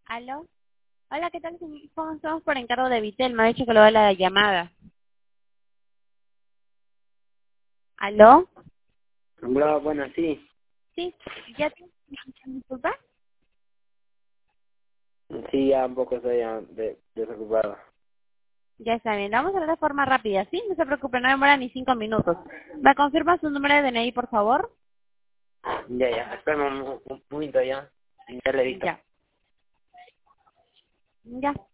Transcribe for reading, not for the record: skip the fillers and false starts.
¿Aló? Hola, ¿qué tal? ¿Cómo estamos por encargo de Vitel? Me ha dicho que lo da la llamada. ¿Aló? Hola, bueno, sí. Sí, ¿ya te disculpa? Sí, ya un poco estoy desocupado. Ya está bien. Vamos a hablar de forma rápida, ¿sí? No se preocupe, no demora ni 5 minutos. ¿Me confirma su número de DNI, por favor? Ya, espérame un momento ya. Ya le he visto. Ya. Ya.